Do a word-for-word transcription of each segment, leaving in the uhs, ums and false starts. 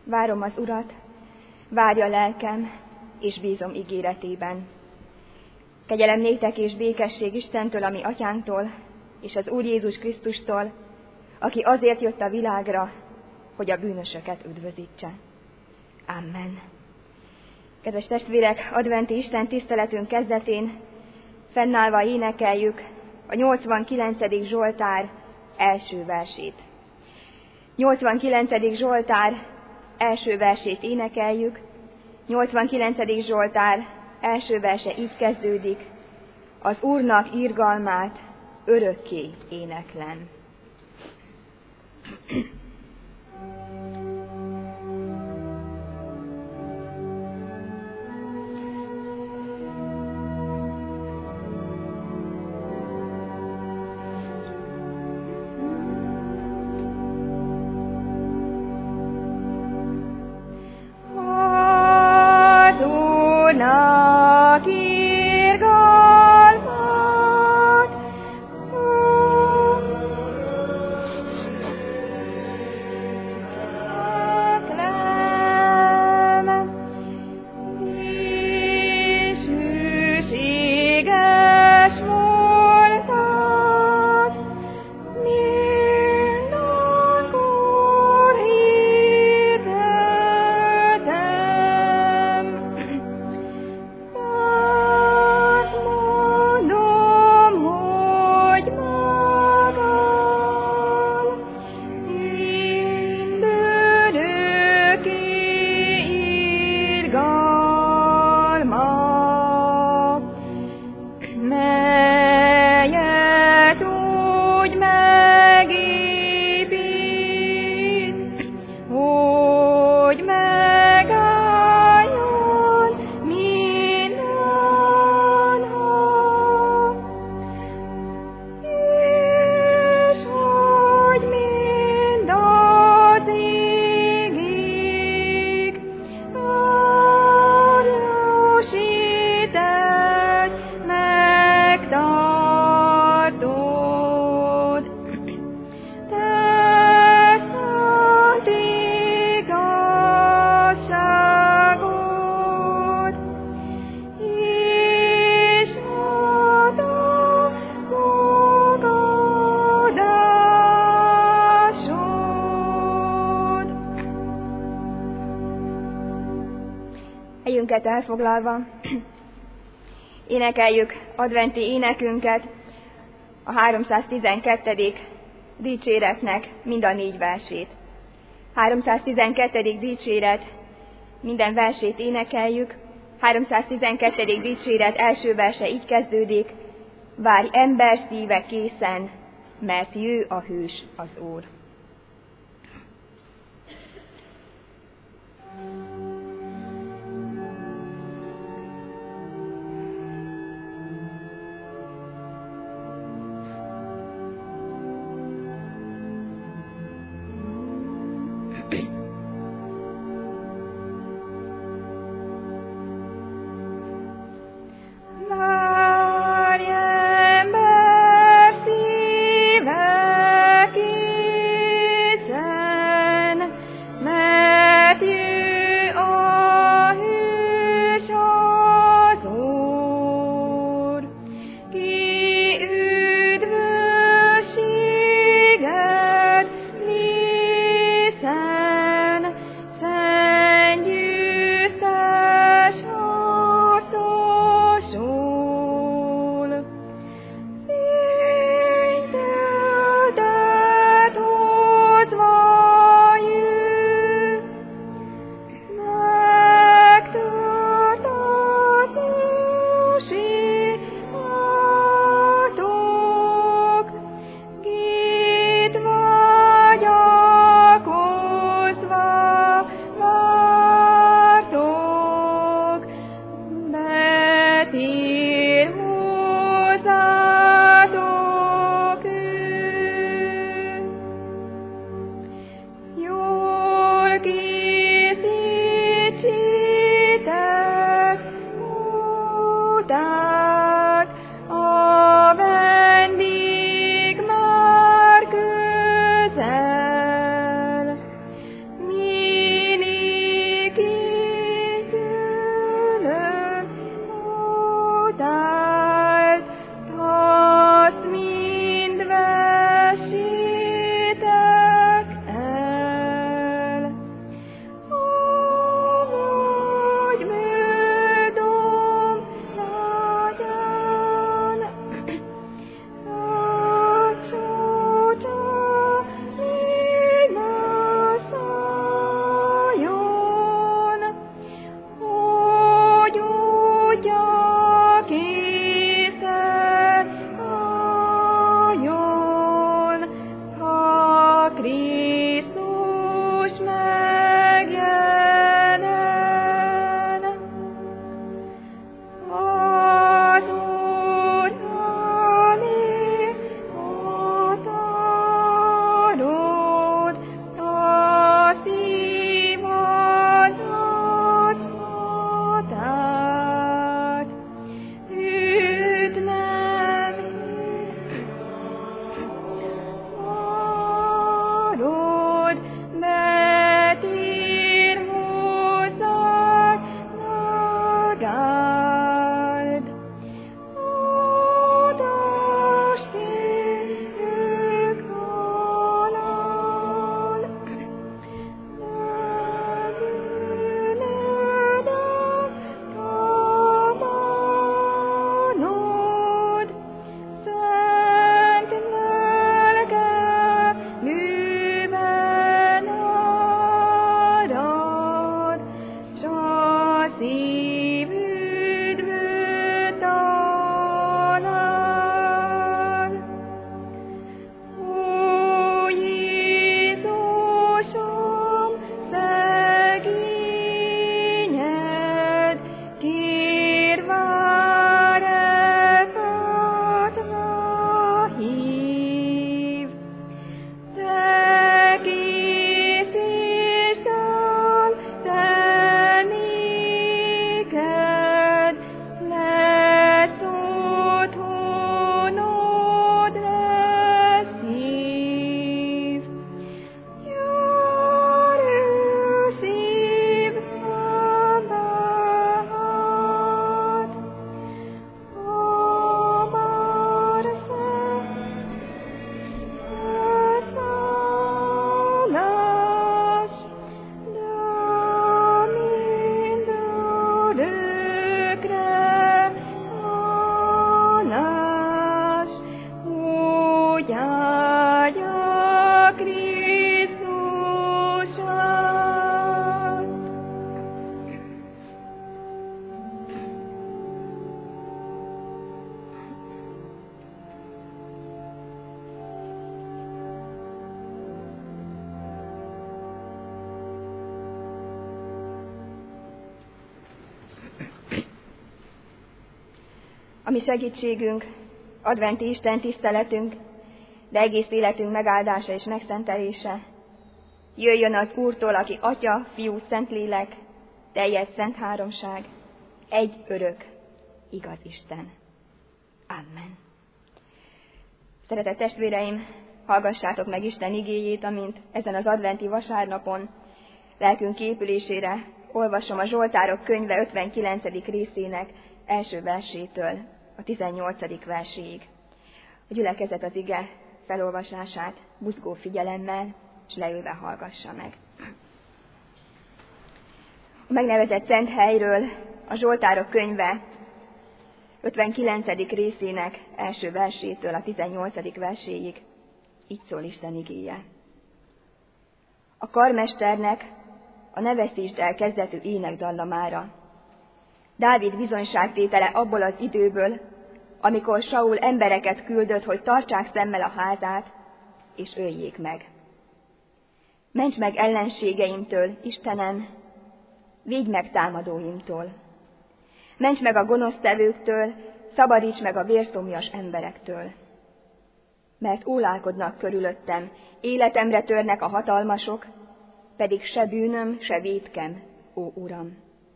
Várom az Urat, várja lelkem, és bízom ígéretében. Kegyelem néktek és békesség Istentől, ami atyánktól, és az Úr Jézus Krisztustól, aki azért jött a világra, hogy a bűnösöket üdvözítse. Amen. Kedves testvérek, adventi Isten tiszteletünk kezdetén fennállva énekeljük a nyolcvankilencedik Zsoltár első versét. nyolcvankilencedik Zsoltár első versét énekeljük. nyolcvankilencedik Zsoltár első verse így kezdődik: az Úrnak irgalmát örökké éneklem. Helyünket elfoglalva, énekeljük adventi énekünket, a háromszáztizenkettedik dicséretnek mind a négy versét. háromszáztizenkettedik dicséret, minden versét énekeljük. háromszáztizenkettedik dicséret első verse így kezdődik: várj ember szíve készen, mert jő a hős az Úr. Amen. A mi segítségünk, adventi Isten tiszteletünk, de egész életünk megáldása és megszentelése jöjjön az Úrtól, aki Atya, Fiú, Szentlélek, teljes szent háromság, egy örök, igaz Isten. Amen. Szeretett testvéreim, hallgassátok meg Isten igéjét, amint ezen az adventi vasárnapon lelkünk képülésére olvasom a Zsoltárok könyve ötvenkilencedik részének első versétől a tizennyolcadik verséig. A gyülekezet az ige felolvasását buzgó figyelemmel és leülve hallgassa meg. A megnevezett szent helyről a Zsoltárok könyve ötvenkilencedik részének első versétől a tizennyolcadik verséig így szól Isten igéje. A karmesternek a ne veszítsd el kezdetű énekdallamára. Dávid bizonyságtétele abból az időből, amikor Saul embereket küldött, hogy tartsák szemmel a házát, és öljék meg. Ments meg ellenségeimtől, Istenem, védj meg támadóimtól. Ments meg a gonosztevőktől, szabadíts meg a vérszomjas emberektől. Mert ólálkodnak körülöttem, életemre törnek a hatalmasok, pedig se bűnöm, se vétkem, ó Uram.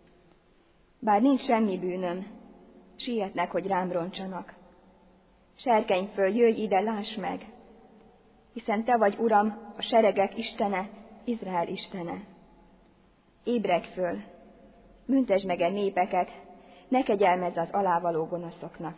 Bár nincs semmi bűnöm, sietnek, hogy rám roncsanak. Serkenyföld, jöjj ide, láss meg, hiszen te vagy, Uram, a seregek Istene, Izrael Istene. Ébredj föl, büntesd meg a népeket, ne kegyelmezz az alávaló gonoszoknak.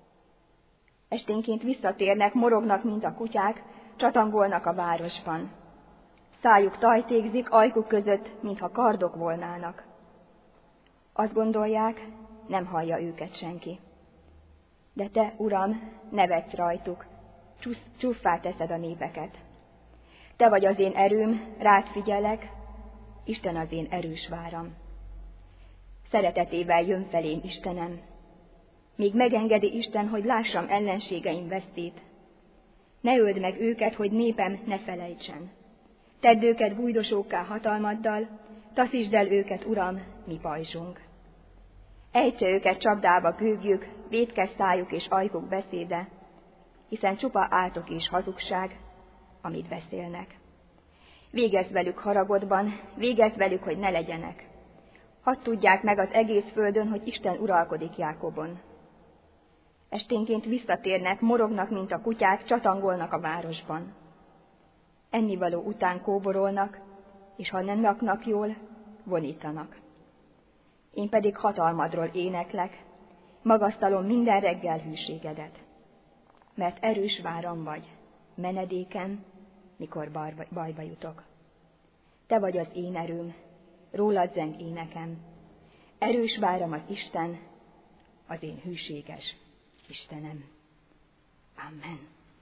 Esténként visszatérnek, morognak, mint a kutyák, csatangolnak a városban. Szájuk tajtékzik, ajkuk között, mintha kardok volnának. Azt gondolják, nem hallja őket senki. De te, Uram, nevetsz rajtuk, csúffá teszed a népeket. Te vagy az én erőm, rád figyelek, Isten az én erős váram. Szeretetével jön felém, Istenem, míg megengedi Isten, hogy lássam ellenségeim vesztét. Ne öld meg őket, hogy népem ne felejtsen. Tedd őket bújdosókká hatalmaddal, taszítsd el őket, Uram, mi pajzsunk. Ejtse őket csapdába gőgjük, vétkes szájuk és ajkuk beszéde, hiszen csupa áltok és hazugság, amit beszélnek. Végezz velük haragodban, végezz velük, hogy ne legyenek. Hadd tudják meg az egész földön, hogy Isten uralkodik Jákobon. Esténként visszatérnek, morognak, mint a kutyák, csatangolnak a városban. Ennivaló után kóborolnak, és ha nem laknak jól, vonítanak. Én pedig hatalmadról éneklek, magasztalom minden reggel hűségedet. Mert erős váram vagy, menedékem, mikor bajba jutok. Te vagy az én erőm, rólad zeng énekem. Erős váram az Isten, az én hűséges Istenem. Amen.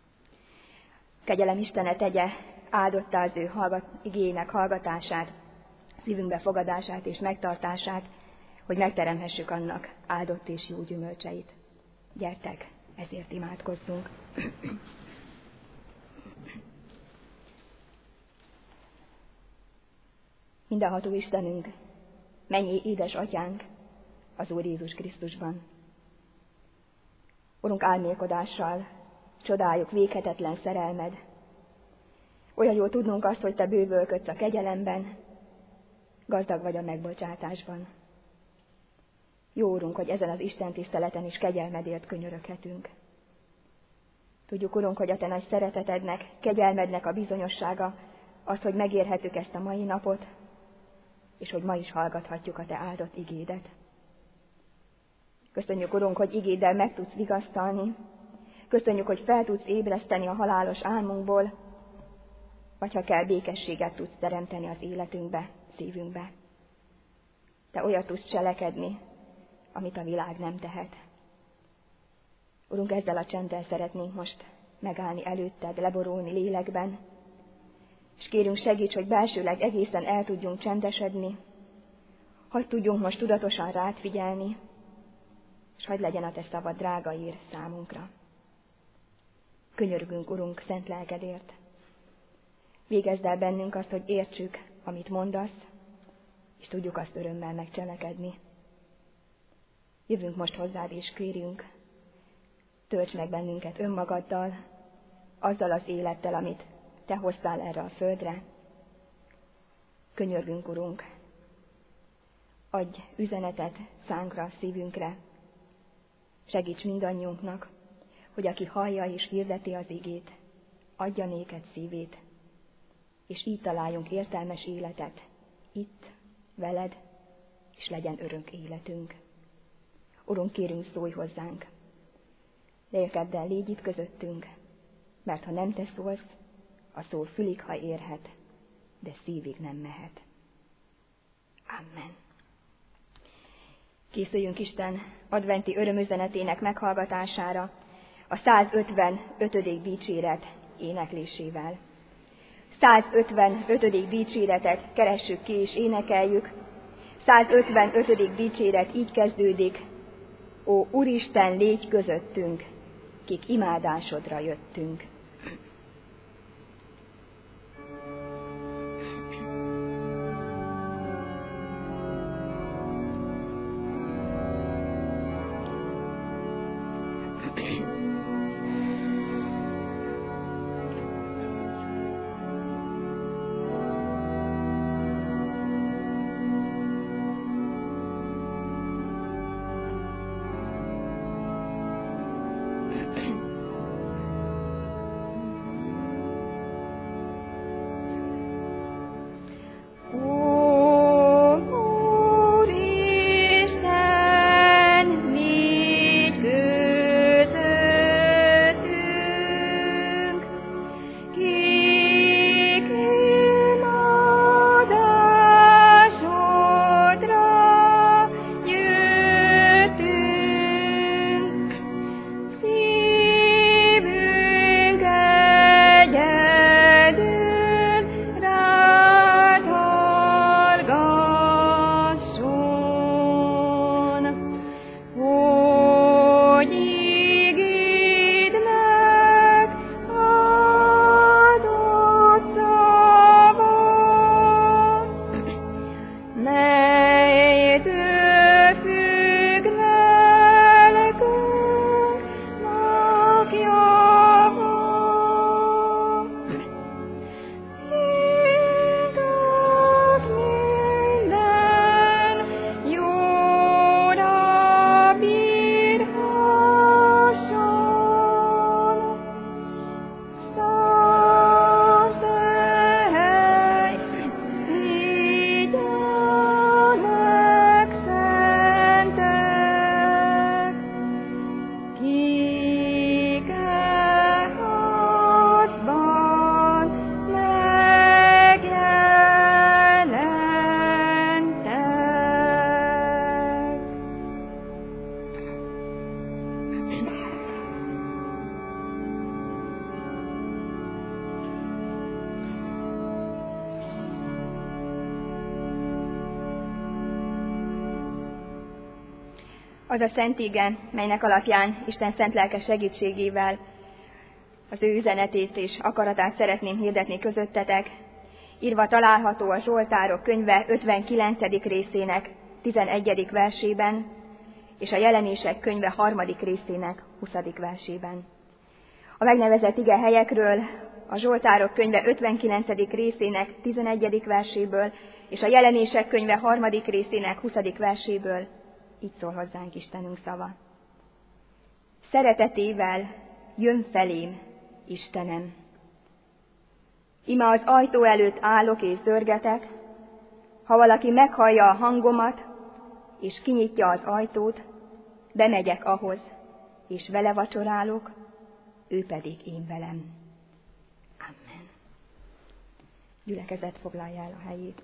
Kegyelem Istene tegye áldottá az ő hallgat, igének hallgatását, szívünkbe fogadását és megtartását, hogy megteremhessük annak áldott és jó gyümölcseit. Gyertek, ezért imádkozzunk. Mindenható Istenünk, mennyi édes atyánk az Úr Jézus Krisztusban. Urunk, álmélkodással csodáljuk véghetetlen szerelmed. Olyan jól tudnunk azt, hogy te bővölködsz a kegyelemben, gazdag vagy a megbocsátásban. Jó Urunk, hogy ezen az Isten tiszteleten is kegyelmedért könyöröghetünk. Tudjuk, Urunk, hogy a te nagy szeretetednek, kegyelmednek a bizonyossága az, hogy megérhetük ezt a mai napot, és hogy ma is hallgathatjuk a te áldott igédet. Köszönjük, Urunk, hogy igéddel meg tudsz vigasztalni. Köszönjük, hogy fel tudsz ébreszteni a halálos álmunkból, vagy ha kell, békességet tudsz teremteni az életünkbe, szívünkbe. Te olyat tudsz cselekedni, amit a világ nem tehet. Urunk, ezzel a csenddel szeretnénk most megállni előtted, leborulni lélekben, és kérünk, segíts, hogy belsőleg egészen el tudjunk csendesedni, hadd tudjunk most tudatosan rád figyelni, és hadd legyen a te szavad drága ír számunkra. Könyörgünk, Urunk, szent lelkedért. Végezd el bennünk azt, hogy értsük, amit mondasz, és tudjuk azt örömmel megcselekedni. Jövünk most hozzád, és kérjünk, Tölts meg bennünket önmagaddal, azzal az élettel, amit Te hoztál erre a földre. Könyörgünk, Urunk, adj üzenetet szánkra, szívünkre. Segíts mindannyiunknak, hogy aki hallja és hirdeti az igét, adja néked szívét, és így találjunk értelmes életet itt, veled, és legyen örök életünk. Urunk, kérünk, szólj hozzánk. Lélkeddel légy itt közöttünk, mert ha nem Te szólsz, a szó fülig, ha érhet, de szívig nem mehet. Amen. Készüljünk Isten adventi örömüzenetének meghallgatására a százötvenötödik dicséret éneklésével. százötvenötödik dicséretet keressük ki és énekeljük. százötvenötödik dicséret így kezdődik: Ó Úristen, légy közöttünk, kik imádásodra jöttünk. Az a szent ige, melynek alapján Isten szent lelke segítségével az ő üzenetét és akaratát szeretném hirdetni közöttetek, írva található a Zsoltárok könyve ötvenkilencedik részének tizenegyedik versében, és a Jelenések könyve harmadik részének huszadik versében. A megnevezett ige helyekről a Zsoltárok könyve ötvenkilencedik részének tizenegyedik verséből, és a Jelenések könyve harmadik részének huszadik verséből így szól hozzánk Istenünk szava. Szeretetével jön felém, Istenem. Ime az ajtó előtt állok és zörgetek, ha valaki meghallja a hangomat, és kinyitja az ajtót, bemegyek ahhoz, és vele vacsorálok, ő pedig én velem. Amen. Gyülekezet foglalja el a helyét.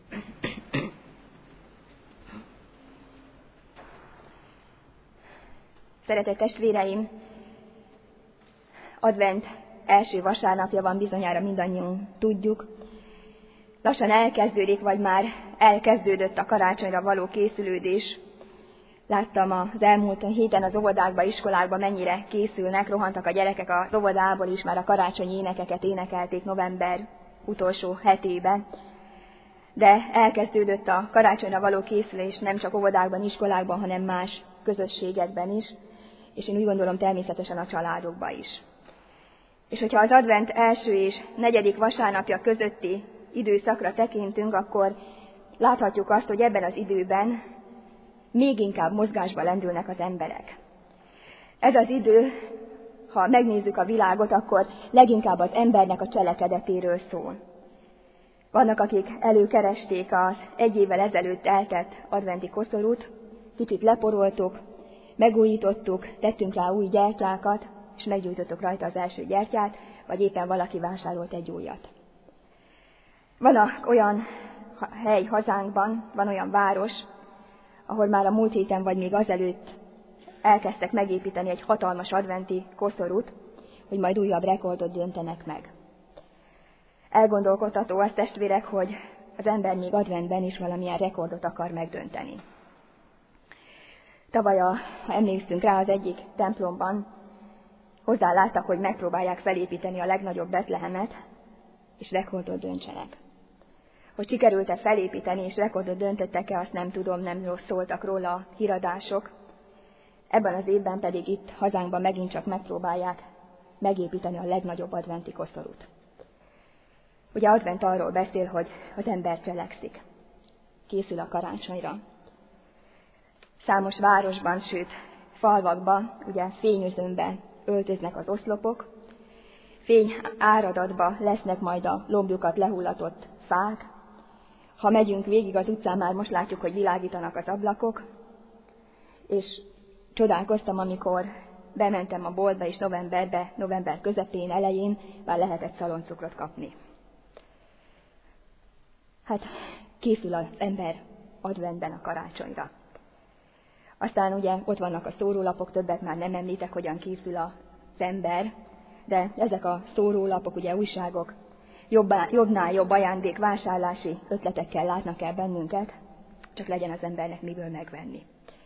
Szeretett testvéreim, advent első vasárnapja van, bizonyára mindannyian tudjuk. Lassan elkezdődik, vagy már elkezdődött a karácsonyra való készülődés. Láttam az elmúlt héten az óvodákba, iskolákba mennyire készülnek, rohantak a gyerekek az óvodából is, már a karácsonyi énekeket énekelték november utolsó hetében. De elkezdődött a karácsonyra való készülés nem csak óvodákban, iskolákban, hanem más közösségekben is. és én úgy gondolom természetesen a családokba is. És hogyha az advent első és negyedik vasárnapja közötti időszakra tekintünk, akkor láthatjuk azt, hogy ebben az időben még inkább mozgásba lendülnek az emberek. Ez az idő, ha megnézzük a világot, akkor leginkább az embernek a cselekedetéről szól. Vannak, akik előkeresték az egy évvel ezelőtt eltett adventi koszorút, kicsit leporoltuk, megújítottuk, tettünk rá új gyertyákat, és meggyújtottuk rajta az első gyertyát, vagy éppen valaki vásárolt egy újat. Van olyan hely hazánkban, van olyan város, ahol már a múlt héten vagy még azelőtt elkezdtek megépíteni egy hatalmas adventi koszorút, hogy majd újabb rekordot döntenek meg. Elgondolkodtató az, testvérek, hogy az ember még adventben is valamilyen rekordot akar megdönteni. Tavaly, a, ha emlékszünk rá, az egyik templomban hozzáláttak, hogy megpróbálják felépíteni a legnagyobb Betlehemet, és rekordot döntsenek. Hogy sikerült-e felépíteni, és rekordot döntöttek-e, azt nem tudom, nem rossz szóltak róla a híradások. Ebben az évben pedig itt hazánkban megint csak megpróbálják megépíteni a legnagyobb adventi koszorút. Ugye advent arról beszél, hogy az ember cselekszik, készül a karácsonyra. Számos városban, sőt falvakban, ugye fényözömben öltöznek az oszlopok, fény áradatba lesznek majd a lombjukat lehullatott fák. Ha megyünk végig az utcán, már most látjuk, hogy világítanak az ablakok, és csodálkoztam, amikor bementem a boltba, és novemberbe, november közepén, elején már lehetett szaloncukrot kapni. Hát készül az ember adventben a karácsonyra. Aztán ugye ott vannak a szórólapok, többet már nem említek, hogyan készül az ember, de ezek a szórólapok, ugye újságok, jobbá, jobbnál jobb ajándék vásárlási ötletekkel látnak el bennünket, csak legyen az embernek miből megvenni.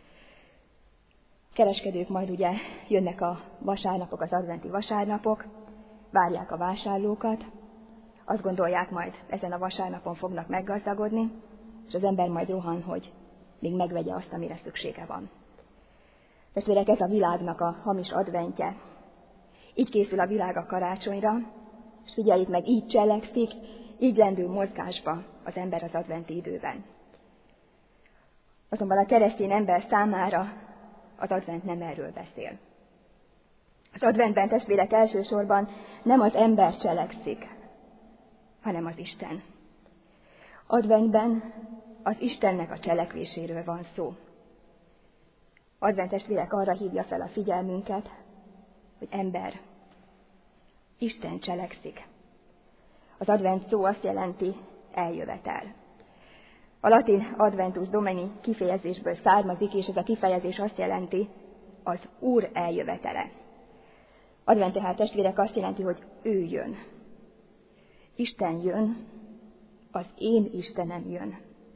Kereskedők majd ugye jönnek a vasárnapok, az adventi vasárnapok, várják a vásárlókat, azt gondolják, majd ezen a vasárnapon fognak meggazdagodni, és az ember majd rohan, hogy még megvegye azt, amire szüksége van. Testvérek, ez a világnak a hamis adventje. Így készül a világ a karácsonyra, és figyeljük meg, így cselekszik, így lendül mozgásba az ember az adventi időben. Azonban a keresztény ember számára az advent nem erről beszél. Az adventben, testvérek, elsősorban nem az ember cselekszik, hanem az Isten. Adventben az Istennek a cselekvéséről van szó. Advent, testvérek, arra hívja fel a figyelmünket, hogy ember, Isten cselekszik. Az advent szó azt jelenti eljövetel. A latin adventus domini kifejezésből származik, és ez a kifejezés azt jelenti, az Úr eljövetele. Advent tehát, testvérek, azt jelenti, hogy ő jön. Isten jön, az én Istenem jön.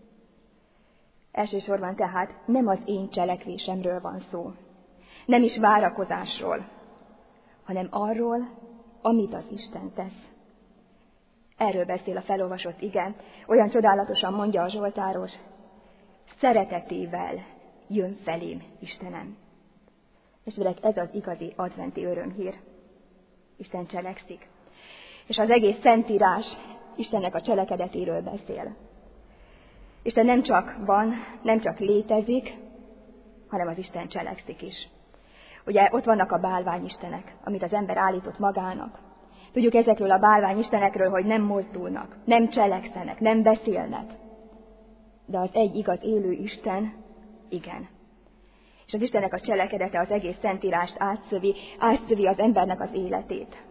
Elsősorban tehát nem az én cselekvésemről van szó, nem is várakozásról, hanem arról, amit az Isten tesz. Erről beszél a felolvasott ige, olyan csodálatosan mondja a zsoltáros, szeretetével jön felém Istenem. Testvérek, ez az igazi adventi örömhír. Isten cselekszik. És az egész Szentírás Istennek a cselekedetéről beszél. Isten nem csak van, nem csak létezik, hanem az Isten cselekszik is. Ugye ott vannak a bálványistenek, amit az ember állított magának. Tudjuk ezekről a bálványistenekről, hogy nem mozdulnak, nem cselekszenek, nem beszélnek. De az egy igaz élő Isten, igen. És az Istennek a cselekedete az egész Szentírást átszövi, átszövi az embernek az életét.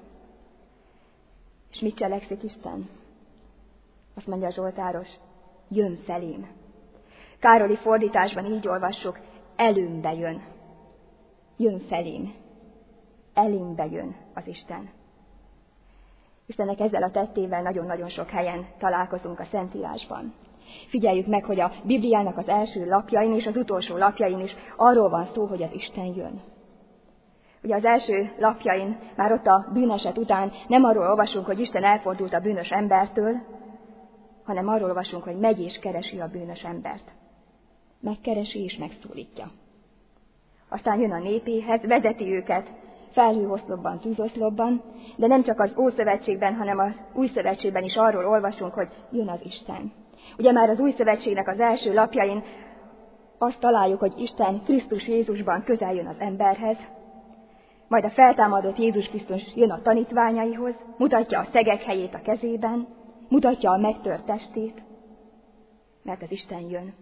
És mit cselekszik Isten? Azt mondja a zsoltáros, jön felém. Károli fordításban így olvassuk, előmbe jön. Jön felém. Elémbe jön az Isten. Istennek ezzel a tettével nagyon-nagyon sok helyen találkozunk a Szentírásban. Figyeljük meg, hogy a Bibliának az első lapjain és az utolsó lapjain is arról van szó, hogy az Isten jön. Ugye az első lapjain, már ott a bűneset után nem arról olvasunk, hogy Isten elfordult a bűnös embertől, hanem arról olvasunk, hogy megy és keresi a bűnös embert. Megkeresi és megszólítja. Aztán jön a népéhez, vezeti őket felhőoszlopban, tűzoszlopban, de nem csak az Ószövetségben, hanem az Új Szövetségben is arról olvasunk, hogy jön az Isten. Ugye már az Új Szövetségnek az első lapjain azt találjuk, hogy Isten Krisztus Jézusban közel jön az emberhez, majd a feltámadott Jézus Krisztus jön a tanítványaihoz, mutatja a szegek helyét a kezében, mutatja a megtört testét, mert az Isten jön.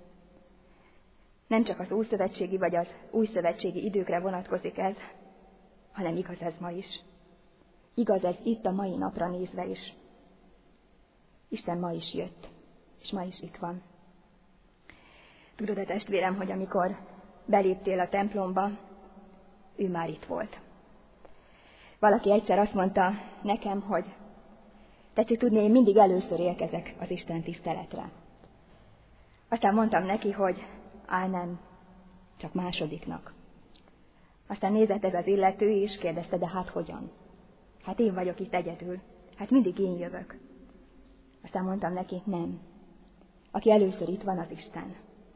Nem csak az ószövetségi vagy az újszövetségi időkre vonatkozik ez, hanem igaz ez ma is. Igaz ez itt a mai napra nézve is. Isten ma is jött, és ma is itt van. Tudod-e, testvérem, hogy amikor beléptél a templomba, ő már itt volt. Valaki egyszer azt mondta nekem, hogy tetszik tudni, én mindig először érkezek az Isten tiszteletre. Aztán mondtam neki, hogy á nem, csak másodiknak. Aztán nézett ez az illető, és kérdezte, de hát hogyan? Hát én vagyok itt egyedül, hát mindig én jövök. Aztán mondtam neki, nem. Aki először itt van, az Isten.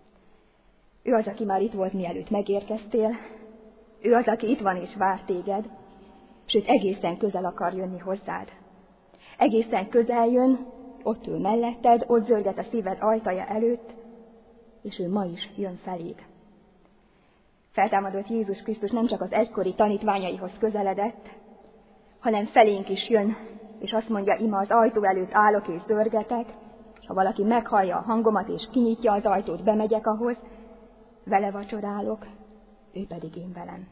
Ő az, aki már itt volt, mielőtt megérkeztél. Ő az, aki itt van és vár téged, sőt egészen közel akar jönni hozzád. Egészen közel jön, ott ül melletted, ott zörget a szíved ajtaja előtt, és ő ma is jön feléd. Feltámadott Jézus Krisztus nem csak az egykori tanítványaihoz közeledett, hanem felénk is jön, és azt mondja, ima az ajtó előtt állok és zörgetek, és ha valaki meghallja a hangomat és kinyitja az ajtót, bemegyek ahhoz, vele vacsorálok, ő pedig én velem.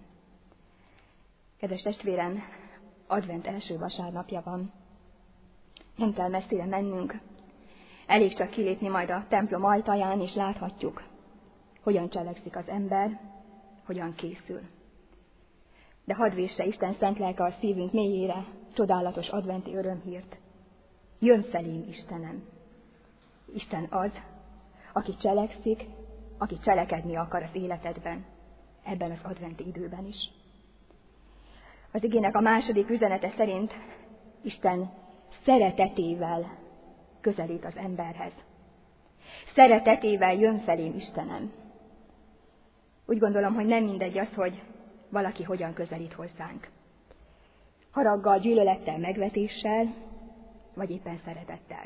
Kedves testvérem, advent első vasárnapja van. Nem kell messzire mennünk. Elég csak kilépni majd a templom ajtaján, és láthatjuk, hogyan cselekszik az ember, hogyan készül. De hadd vésse Isten szent lelke a szívünk mélyére csodálatos adventi örömhírt. Jön felém Istenem. Isten az, aki cselekszik, aki cselekedni akar az életedben, ebben az adventi időben is. Az igének a második üzenete szerint Isten szeretetével közelít az emberhez. Szeretetével jön felém Istenem. Úgy gondolom, hogy nem mindegy az, hogy valaki hogyan közelít hozzánk. Haraggal, gyűlölettel, megvetéssel, vagy éppen szeretettel.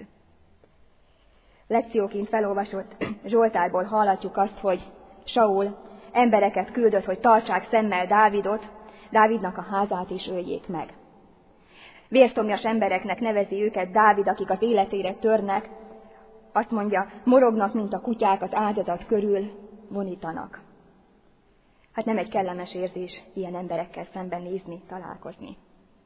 Lekcióként felolvasott Zsoltárból hallhatjuk azt, hogy Saul embereket küldött, hogy tartsák szemmel Dávidot, Dávidnak a házát is öljék meg. Vérszomjas embereknek nevezi őket Dávid, akik az életére törnek, azt mondja, morognak, mint a kutyák az áldozat körül, vonítanak. Hát nem egy kellemes érzés ilyen emberekkel szemben nézni, találkozni.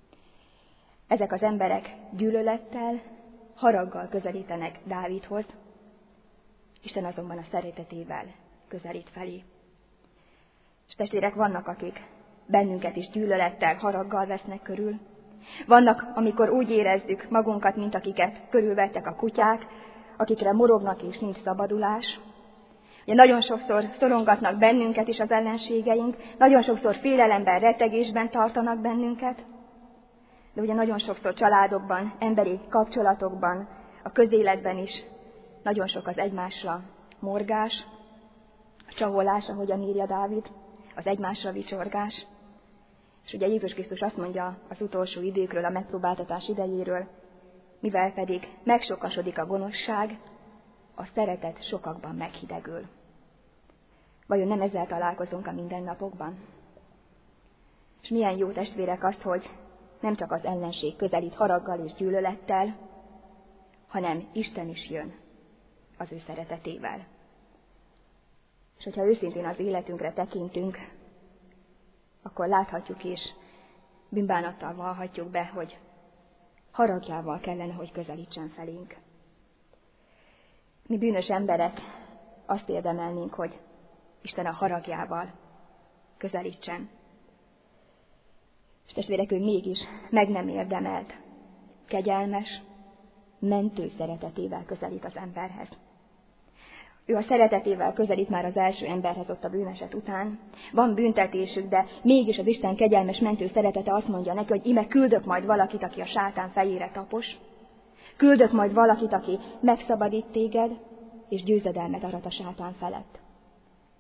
Ezek az emberek gyűlölettel, haraggal közelítenek Dávidhoz, Isten azonban a szeretetével közelít felé. És testvérek, vannak, akik bennünket is gyűlölettel, haraggal vesznek körül. Vannak, amikor úgy érezzük magunkat, mint akiket körülvettek a kutyák, akikre morognak és nincs szabadulás. Ugye nagyon sokszor szorongatnak bennünket is az ellenségeink, nagyon sokszor félelemben, rettegésben tartanak bennünket, de ugye nagyon sokszor családokban, emberi kapcsolatokban, a közéletben is nagyon sok az egymásra morgás, a csaholás, ahogyan írja Dávid, az egymásra vicsorgás. És ugye Jézus Krisztus azt mondja az utolsó időkről, a megpróbáltatás idejéről, mivel pedig megsokasodik a gonoszság, a szeretet sokakban meghidegül. Vajon nem ezzel találkozunk a mindennapokban? És milyen jó, testvérek, azt, hogy nem csak az ellenség közelít haraggal és gyűlölettel, hanem Isten is jön az ő szeretetével. És hogyha őszintén az életünkre tekintünk, akkor láthatjuk és bűnbánattal vallhatjuk be, hogy haragjával kellene, hogy közelítsen felénk. Mi bűnös emberek azt érdemelnénk, hogy Isten a haragjával közelítsen. És testvérek, ő mégis meg nem érdemelt, kegyelmes, mentő szeretetével közelít az emberhez. Ő a szeretetével közelít már az első emberhez ott a bűneset után. Van büntetésük, de mégis az Isten kegyelmes, mentő szeretete azt mondja neki, hogy íme küldök majd valakit, aki a sátán fejére tapos. Küldök majd valakit, aki megszabadít téged, és győzedelmet arat a sátán felett.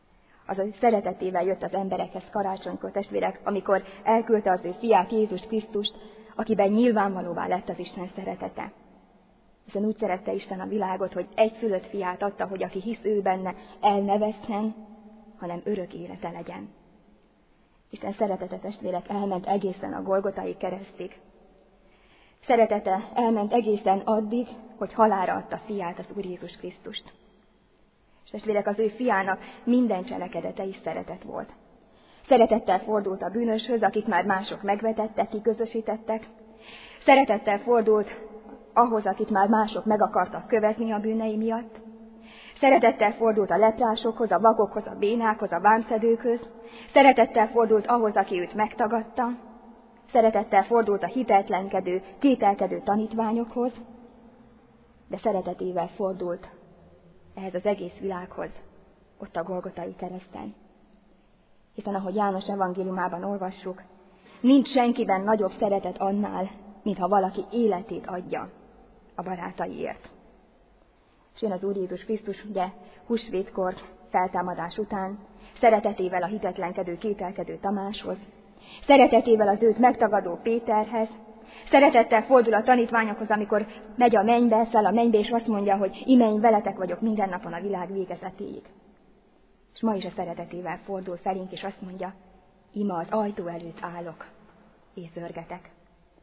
az a szeretetével jött az emberekhez karácsonykor, testvérek, amikor elküldte az ő fiát, Jézus Krisztust, akiben nyilvánvalóvá lett az Isten szeretete. Hiszen úgy szerette Isten a világot, hogy egyszülött fiát adta, hogy aki hisz ő benne, el ne vesszen, hanem örök élete legyen. Isten szeretete, testvérek, elment egészen a Golgotai keresztig. Szeretete elment egészen addig, hogy halálra adta fiát, az Úr Jézus Krisztust. És testvérek, az ő fiának minden cselekedete is szeretet volt. Szeretettel fordult a bűnöshöz, akit már mások megvetettek, kiközösítettek. Szeretettel fordult ahhoz, akit már mások meg akartak követni a bűnei miatt. Szeretettel fordult a leprásokhoz, a vakokhoz, a bénákhoz, a vámszedőkhöz. Szeretettel fordult ahhoz, aki őt megtagadta. Szeretettel fordult a hitetlenkedő, kételkedő tanítványokhoz. De szeretetével fordult ehhez az egész világhoz, ott a Golgotai kereszten. Hiszen ahogy János evangéliumában olvassuk, nincs senkiben nagyobb szeretet annál, mintha valaki életét adja a barátaiért. És jön az Úr Jézus Krisztus, ugye, húsvétkor, feltámadás után, szeretetével a hitetlenkedő, kételkedő Tamáshoz, szeretetével az őt megtagadó Péterhez, szeretettel fordul a tanítványokhoz, amikor megy a mennybe, száll a mennybe, és azt mondja, hogy ime én veletek vagyok minden napon a világ végezetéig. És ma is a szeretetével fordul felénk, és azt mondja, ima az ajtó előtt állok, és zörgetek.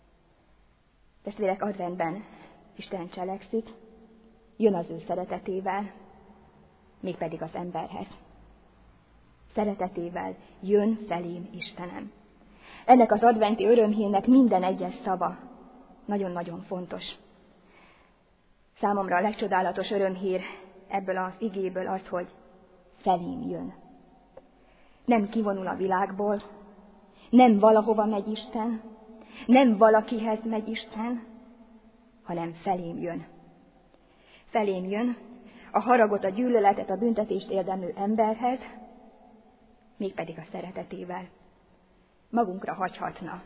Testvérek, adventben Isten cselekszik, jön az ő szeretetével, mégpedig az emberhez. Szeretetével jön felém Istenem. Ennek az adventi örömhírnek minden egyes szava nagyon-nagyon fontos. Számomra a legcsodálatos örömhír ebből az igéből az, hogy felém jön. Nem kivonul a világból, nem valahova megy Isten, nem valakihez megy Isten, hanem felém jön. Felém jön a haragot, a gyűlöletet, a büntetést érdemlő emberhez, mégpedig a szeretetével. Magunkra hagyhatna,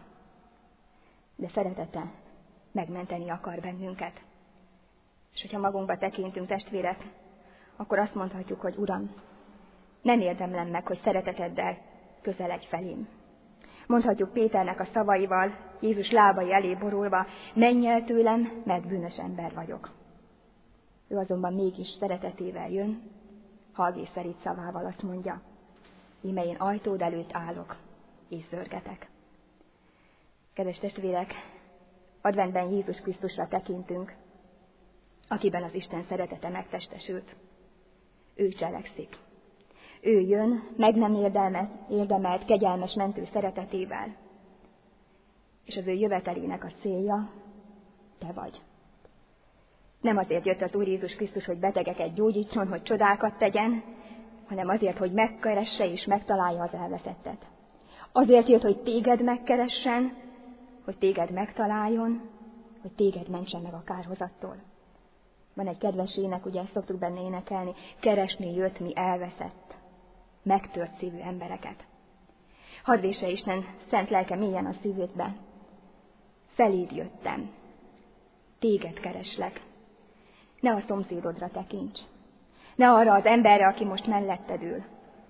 de szeretete megmenteni akar bennünket. És hogyha magunkba tekintünk, testvérek, akkor azt mondhatjuk, hogy Uram, nem érdemlem meg, hogy szereteteddel közeledj felém. Mondhatjuk Péternek a szavaival, Jézus lábai elé borulva, menj el tőlem, mert bűnös ember vagyok. Ő azonban mégis szeretetével jön, halvészszerít szavával azt mondja, íme én ajtód előtt állok, és zörgetek. Kedves testvérek, adventben Jézus Krisztusra tekintünk, akiben az Isten szeretete megtestesült. Ő cselekszik. Ő jön, meg nem érdemelt, érdemelt kegyelmes mentő szeretetével. És az ő jövetelének a célja te vagy. Nem azért jött az Úr Jézus Krisztus, hogy betegeket gyógyítson, hogy csodákat tegyen, hanem azért, hogy megkeresse és megtalálja az elveszettet. Azért jött, hogy téged megkeressen, hogy téged megtaláljon, hogy téged mentsen meg a kárhozattól. Van egy kedves ének, ugye ezt szoktuk benne énekelni, keresni jött mi elveszett, megtört szívű embereket. Hadd vésse Isten szent lelke mélyen a szívédbe. Feléd jöttem, téged kereslek. Ne a szomszédodra tekints, ne arra az emberre, aki most melletted ül.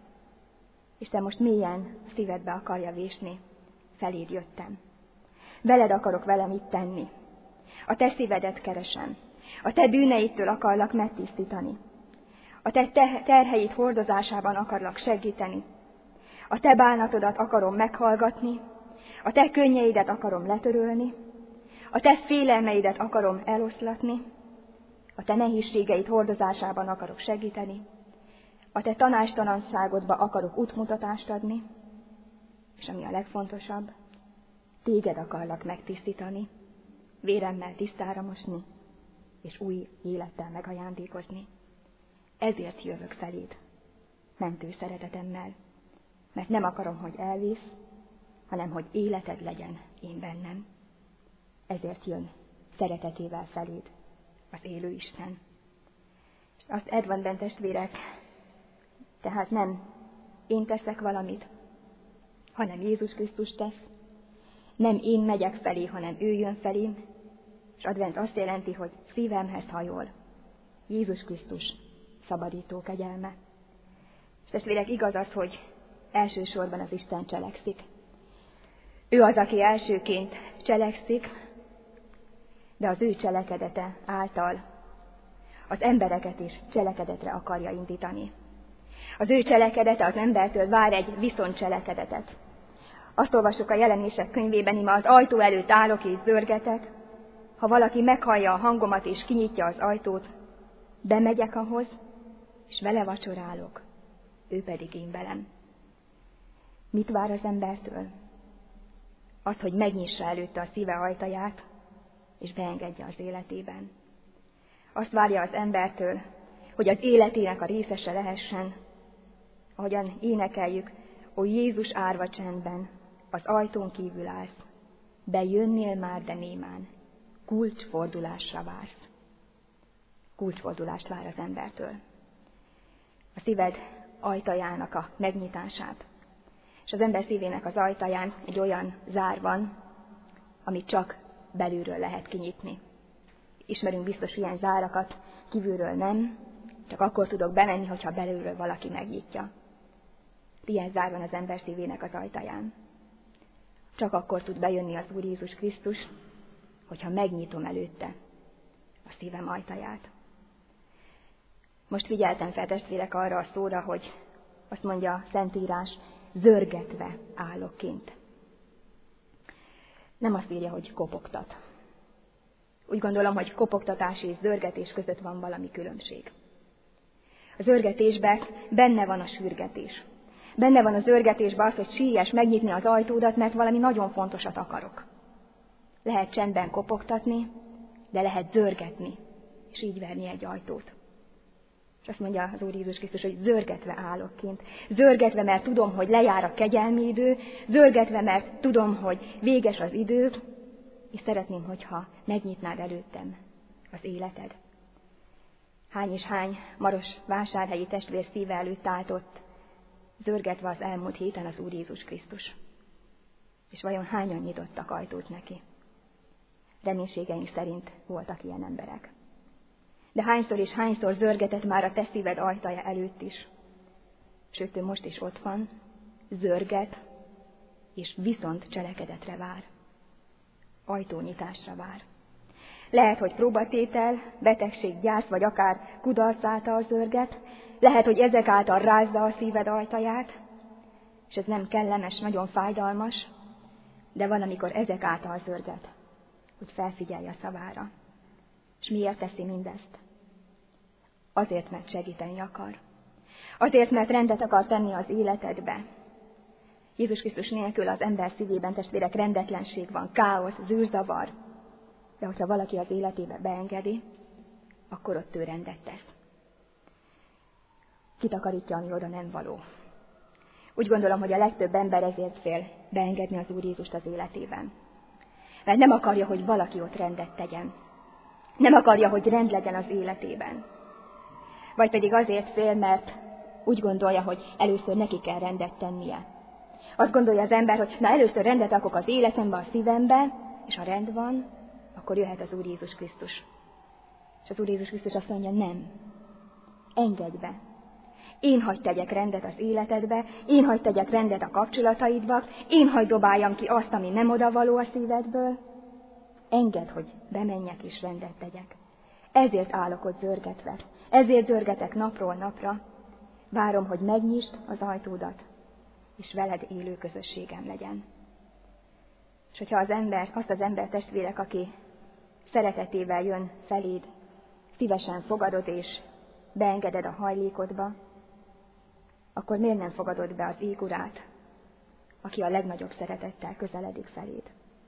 Isten most mélyen a szívedbe akarja vésni, feléd jöttem. Veled akarok velem itt tenni. A te szívedet keresem. A te bűneitől akarlak megtisztítani. A te terheit hordozásában akarlak segíteni. A te bánatodat akarom meghallgatni. A te könnyeidet akarom letörölni. A te félelmeidet akarom eloszlatni. A te nehézségeid hordozásában akarok segíteni. A te tanástalanságodba akarok útmutatást adni. És ami a legfontosabb, téged akarlak megtisztítani, véremmel tisztára mosni, és új élettel megajándékozni. Ezért jövök feléd, mentő szeretetemmel, mert nem akarom, hogy elvész, hanem hogy életed legyen én bennem. Ezért jön szeretetével feléd az élő Isten. És azt adventben, testvérek, tehát nem én teszek valamit, hanem Jézus Krisztus tesz. Nem én megyek felé, hanem ő jön felém. És advent azt jelenti, hogy szívemhez hajol Jézus Krisztus szabadító kegyelme. És testvérek, igaz az, hogy elsősorban az Isten cselekszik. Ő az, aki elsőként cselekszik, de az ő cselekedete által az embereket is cselekedetre akarja indítani. Az ő cselekedete az embertől vár egy viszontcselekedetet. Azt olvassuk a Jelenések könyvében, íme az ajtó előtt állok és zörgetek, ha valaki meghallja a hangomat és kinyitja az ajtót, bemegyek ahhoz, és vele vacsorálok, ő pedig én velem. Mit vár az embertől? Az, hogy megnyissa előtte a szíve ajtaját, és beengedje az életében. Azt várja az embertől, hogy az életének a részese lehessen, ahogyan énekeljük, ó Jézus árva csendben, az ajtón kívül állsz, bejönnél már, de némán, kulcsfordulásra vársz. Kulcsfordulást vár az embertől. A szíved ajtajának a megnyitását. És az ember szívének az ajtaján egy olyan zár van, amit csak belülről lehet kinyitni. Ismerünk biztos ilyen zárakat, kívülről nem, csak akkor tudok bemenni, hogyha belülről valaki megnyitja. Ilyen zár van az ember szívének az ajtaján. Csak akkor tud bejönni az Úr Jézus Krisztus, hogyha megnyitom előtte a szívem ajtaját. Most figyeltem fel, testvérek, arra a szóra, hogy azt mondja a Szentírás, zörgetve állok kint. Nem azt írja, hogy kopogtat. Úgy gondolom, hogy kopogtatás és zörgetés között van valami különbség. A zörgetésben benne van a sürgetés. Benne van a zörgetésben az, hogy siess megnyitni az ajtódat, mert valami nagyon fontosat akarok. Lehet csendben kopogtatni, de lehet zörgetni, és így verni egy ajtót. És azt mondja az Úr Jézus Krisztus, hogy zörgetve állok kint. Zörgetve, mert tudom, hogy lejár a kegyelmi idő, zörgetve, mert tudom, hogy véges az idő, és szeretném, hogyha megnyitnád előttem az életed. Hány és hány maros vásárhelyi testvér szíve előtt állt ott, zörgetve az elmúlt héten az Úr Jézus Krisztus. És vajon hányan nyitottak ajtót neki? Reménységeink szerint voltak ilyen emberek. De hányszor és hányszor zörgetett már a te szíved ajtaja előtt is. Sőt, ő most is ott van, zörget, és viszont cselekedetre vár. Ajtónyitásra vár. Lehet, hogy próbatétel, betegség, gyász, vagy akár kudarc által zörget, lehet, hogy ezek által rázza a szíved ajtaját, és ez nem kellemes, nagyon fájdalmas, de van, amikor ezek által zörget, hogy felfigyelj a szavára. És miért teszi mindezt? Azért, mert segíteni akar. Azért, mert rendet akar tenni az életedbe. Jézus Krisztus nélkül az ember szívében, testvérek, rendetlenség van, káosz, zűrzavar. De hogyha valaki az életébe beengedi, akkor ott ő rendet tesz. Kitakarítja, ami oda nem való. Úgy gondolom, hogy a legtöbb ember ezért fél beengedni az Úr Jézust az életében. Mert nem akarja, hogy valaki ott rendet tegyen. Nem akarja, hogy rend legyen az életében. Vagy pedig azért fél, mert úgy gondolja, hogy először neki kell rendet tennie. Azt gondolja az ember, hogy na először rendet rakok az életembe, a szívembe, és ha rend van, akkor jöhet az Úr Jézus Krisztus. És az Úr Jézus Krisztus azt mondja, nem. Engedj be. Én hagy tegyek rendet az életedbe, én hagy tegyek rendet a kapcsolataidba, én hagy dobáljam ki azt, ami nem odavaló a szívedből. Engedd, hogy bemenjek és rendet tegyek. Ezért állok ott zörgetve. Ezért zörgetek napról napra. Várom, hogy megnyisd az ajtódat, és veled élő közösségem legyen. És hogyha az ember, azt az ember testvérek, aki szeretetével jön feléd, szívesen fogadod és beengeded a hajlékodba, akkor miért nem fogadod be az ég urát, aki a legnagyobb szeretettel közeledik feléd?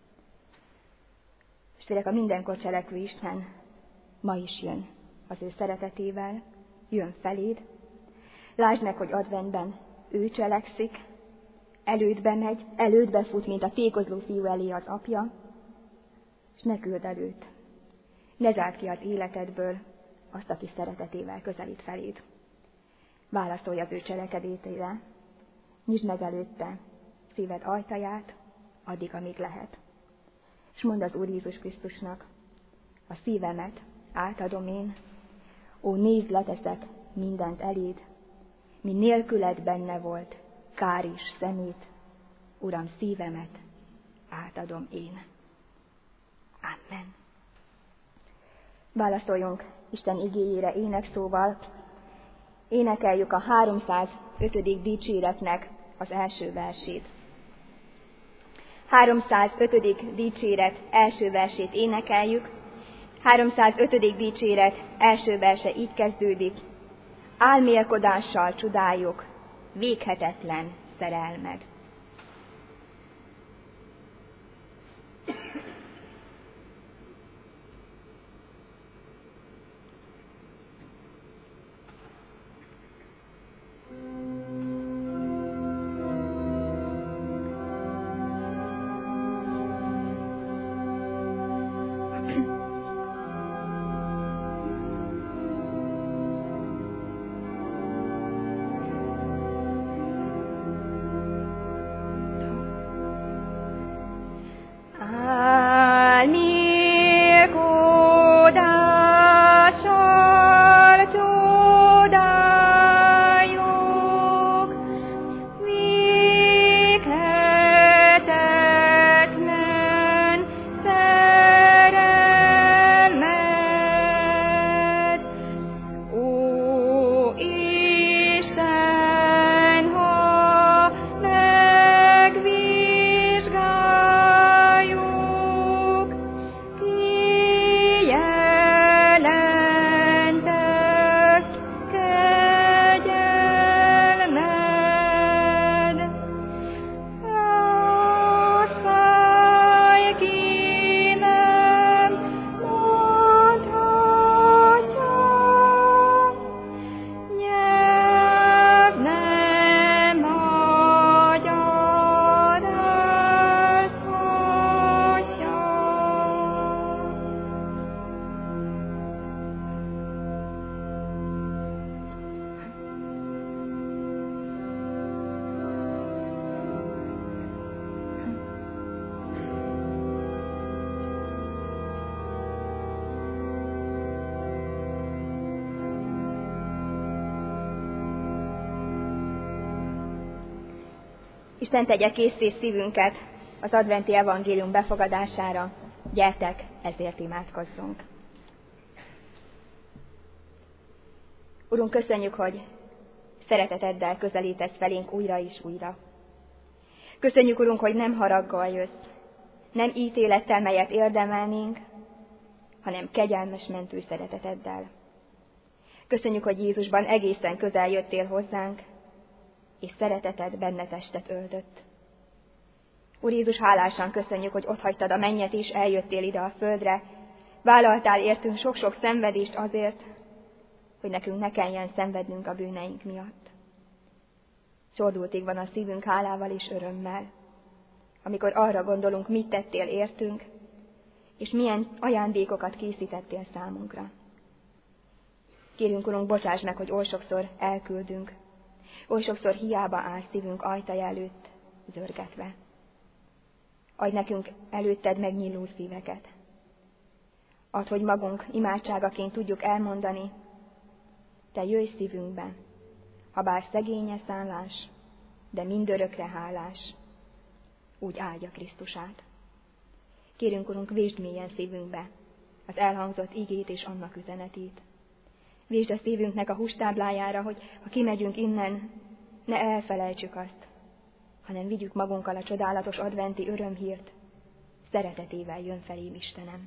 És tényleg a mindenkor cselekvő Isten ma is jön az ő szeretetével, jön feléd. Lásd meg, hogy adventben ő cselekszik, elődbe megy, elődbe fut, mint a tékozló fiú elé az apja, és ne küld előtt. Ne zárd ki az életedből azt, aki szeretetével közelít feléd. Válaszolj az ő cselekedetére, nyisd meg előtte szíved ajtaját, addig, amíg lehet. És mondd az Úr Jézus Krisztusnak, a szívemet átadom én, ó, nézd, leteszek mindent eléd, mi nélküled benne volt, kár is szemét, Uram, szívemet átadom én. Amen. Válaszoljunk Isten igéjére énekszóval, énekeljük a háromszázötödik dicséretnek az első versét. háromszázötödik dicséret első versét énekeljük. háromszázötödik dicséret első verse így kezdődik. Álmélkodással csodáljuk véghetetlen szerelmed. Isten tegye készé szívünket az adventi evangélium befogadására. Gyertek, ezért imádkozzunk. Urunk, köszönjük, hogy szereteteddel közelítesz felénk újra és újra. Köszönjük, Urunk, hogy nem haraggal jössz, nem ítélettel, melyet érdemelnénk, hanem kegyelmes mentő szereteteddel. Köszönjük, hogy Jézusban egészen közel jöttél hozzánk, és szereteted benne testet öltött. Úr Jézus, hálásan köszönjük, hogy otthagytad a mennyet és eljöttél ide a földre, vállaltál értünk sok-sok szenvedést azért, hogy nekünk ne kelljen szenvednünk a bűneink miatt. Csordultig van a szívünk hálával és örömmel, amikor arra gondolunk, mit tettél értünk, és milyen ajándékokat készítettél számunkra. Kérünk, Urunk, bocsáss meg, hogy oly sokszor elküldünk, oly sokszor hiába áll szívünk ajtaja előtt zörgetve. Adj nekünk előtted megnyíló szíveket. Add, hogy magunk imádságaként tudjuk elmondani, te jöjj szívünkbe, habár szegénye szállás, de mindörökre hálás, úgy áldja Krisztusát. Kérünk, Urunk, vésd mélyen szívünkbe az elhangzott igét és annak üzenetét. Vésd a szívünknek a hústáblájára, hogy ha kimegyünk innen, ne elfelejtsük azt, hanem vigyük magunkkal a csodálatos adventi örömhírt, szeretetével jön felém Istenem.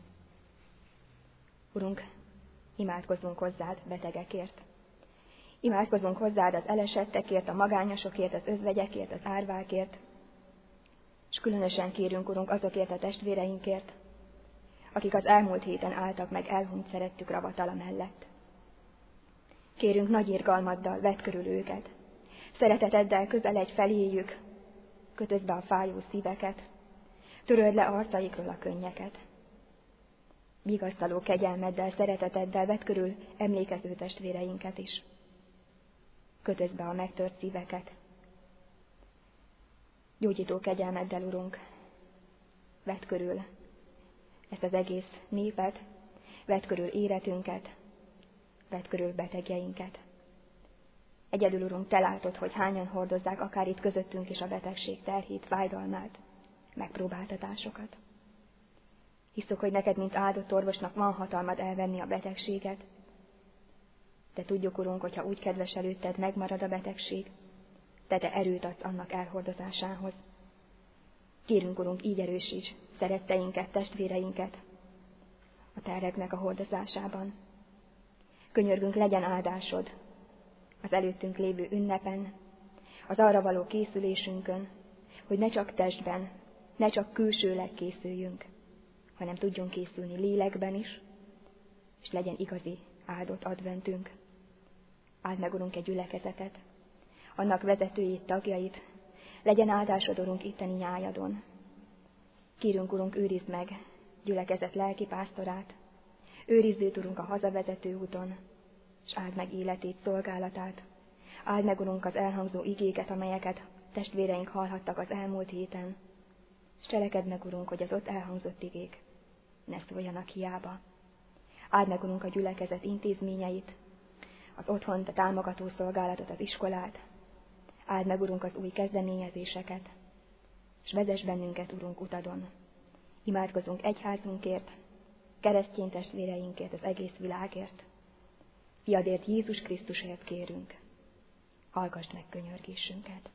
Urunk, imádkozzunk hozzád betegekért. Imádkozzunk hozzád az elesettekért, a magányosokért, az özvegyekért, az árvákért, és különösen kérünk, Urunk, azokért a testvéreinkért, akik az elmúlt héten álltak meg elhunyt szerettük ravatala mellett. Kérünk, nagy irgalmaddal vedd körül őket, szereteteddel közeledj feléjük, kötözd be a fájó szíveket, töröld le arcaikról a könnyeket. Vigasztaló kegyelmeddel, szereteteddel vedd körül emlékező testvéreinket is. Kötözd be a megtört szíveket. Gyógyító kegyelmeddel, Urunk, vedd körül ezt az egész népet, vedd körül életünket, vedd körül betegjeinket. Egyedül, Urunk, Te látod, hogy hányan hordozzák akár itt közöttünk is a betegség terhét, fájdalmát, megpróbáltatásokat. Hiszük, hogy neked, mint áldott orvosnak van hatalmad elvenni a betegséget, de tudjuk, Urunk, hogyha úgy kedves előtted megmarad a betegség, de Te erőt adsz annak elhordozásához. Kérünk, Urunk, így erősíts szeretteinket, testvéreinket a terheknek a hordozásában. Könyörgünk, legyen áldásod az előttünk lévő ünnepen, az arra való készülésünkön, hogy ne csak testben, ne csak külsőleg készüljünk, hanem tudjunk készülni lélekben is, és legyen igazi áldott adventünk. Áld meg, Urunk, egy gyülekezetet, annak vezetőjét, tagjait, legyen áldásod, Urunk, itteni nyájadon. Kérünk, Urunk, őrizd meg gyülekezet lelkipásztorát, őrizd őt, Urunk, a hazavezető úton, és áld meg életét, szolgálatát. Áld meg, Urunk, az elhangzó igéket, amelyeket testvéreink hallhattak az elmúlt héten, és cselekedd meg, Urunk, hogy az ott elhangzott igék ne szóljanak hiába. Áld meg, Urunk, a gyülekezet intézményeit, az otthont, a támogató szolgálatot, az iskolát. Áld meg, Urunk, az új kezdeményezéseket, és vezess bennünket, Urunk, utadon. Imádkozunk egyházunkért, keresztény testvéreinkért, az egész világért. Fiadért, Jézus Krisztusért kérünk. Hallgass meg könyörgésünket.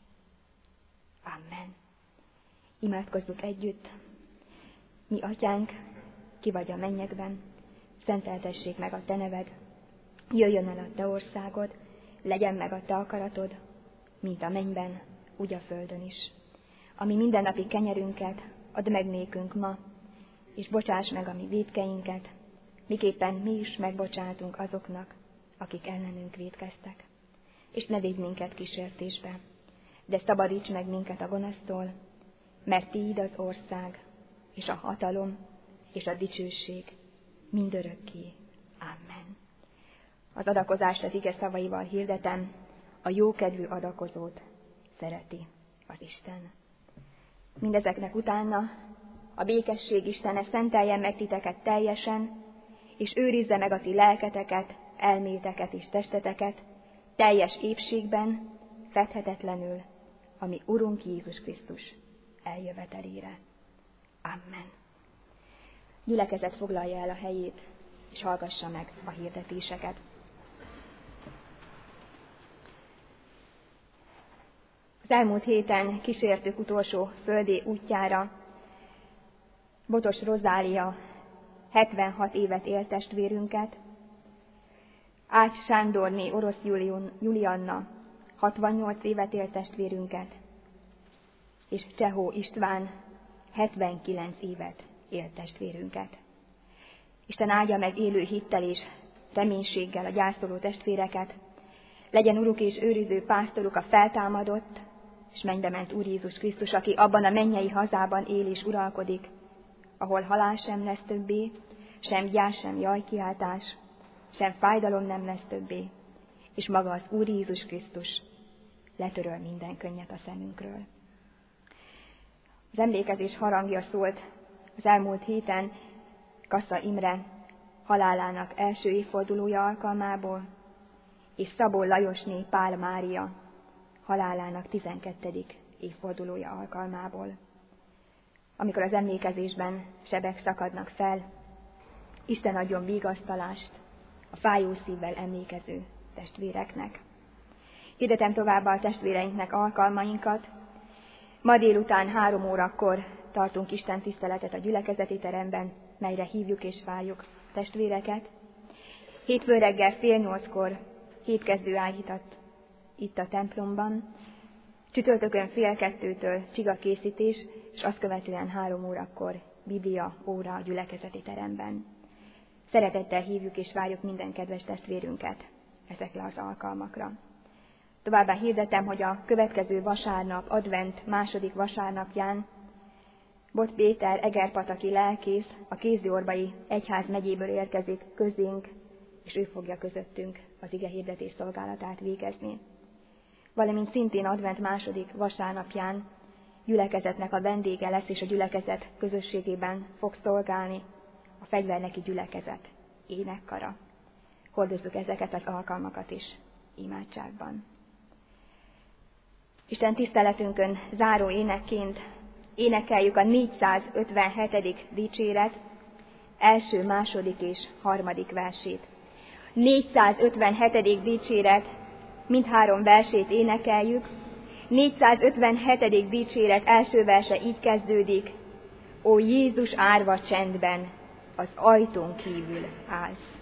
Amen. Imádkozzuk együtt. Mi, Atyánk, ki vagy a mennyekben, szenteltessék meg a Te neved, jöjjön el a Te országod, legyen meg a Te akaratod, mint a mennyben, úgy a földön is. Ami mindennapi kenyerünket add meg nékünk ma, és bocsáss meg a mi vétkeinket, miképpen mi is megbocsátunk azoknak, akik ellenünk vétkeztek. És ne védj minket kísértésbe, de szabadíts meg minket a gonosztól, mert Tiéd az ország, és a hatalom, és a dicsőség mindörökké. Amen. Az adakozást az ige szavaival hirdetem, a jókedvű adakozót szereti az Isten. Mindezeknek utána a békesség Istene szenteljen meg titeket teljesen, és őrizze meg a ti lelketeket, elméteket és testeteket teljes épségben, fedhetetlenül, ami Urunk Jézus Krisztus eljövetelére. Amen. Gyülekezet foglalja el a helyét, és hallgassa meg a hirdetéseket. Az elmúlt héten kísértük utolsó földi útjára Botos Rozália, hetvenhat évet élt testvérünket, Ács Sándorné Orosz Julianna, hatvannyolc évet élt testvérünket, és Csehó István, hetvenkilenc évet élt testvérünket. Isten áldja meg élő hittel és reménységgel a gyászoló testvéreket, legyen uruk és őriző pásztoruk a feltámadott, és mennybe ment Úr Jézus Krisztus, aki abban a mennyei hazában él és uralkodik, ahol halál sem lesz többé, sem gyász, sem jajkiáltás, sem fájdalom nem lesz többé, és maga az Úr Jézus Krisztus letöröl minden könnyet a szemünkről. Az emlékezés harangja szólt az elmúlt héten Kassa Imre halálának első évfordulója alkalmából, és Szabó Lajosné Pál Mária halálának tizenkettedik évfordulója alkalmából. Amikor az emlékezésben sebek szakadnak fel, Isten adjon vigasztalást a fájó szívvel emlékező testvéreknek. Hirdetem továbbá a testvéreinknek alkalmainkat. Ma délután három órakor tartunk Isten tiszteletet a gyülekezeti teremben, melyre hívjuk és várjuk testvéreket. Hétfő reggel fél nyolckor hétkezdő áhítat itt a templomban. Csütörtökön fél kettőtől csigakészítés, és azt követően három órakor Biblia óra a gyülekezeti teremben. Szeretettel hívjuk és várjuk minden kedves testvérünket ezekre az alkalmakra. Továbbá hirdetem, hogy a következő vasárnap, advent második vasárnapján Bot Péter egerpataki lelkész a Kézdőorbai Egyház megyéből érkezik közénk, és ő fogja közöttünk az ige hirdetés szolgálatát végezni. Valamint szintén advent második vasárnapján gyülekezetnek a vendége lesz, és a gyülekezet közösségében fog szolgálni a fegyverneki gyülekezet énekkara. Hordozzuk ezeket az alkalmakat is imádságban. Isten tiszteletünkön záró énekként énekeljük a négyszázötvenhetedik dicséret első, második és harmadik versét. négyszázötvenhetedik dicséret mindhárom versét énekeljük. négyszázötvenhetedik dicséret első verse így kezdődik: Ó Jézus árva csendben, az ajtón kívül állsz.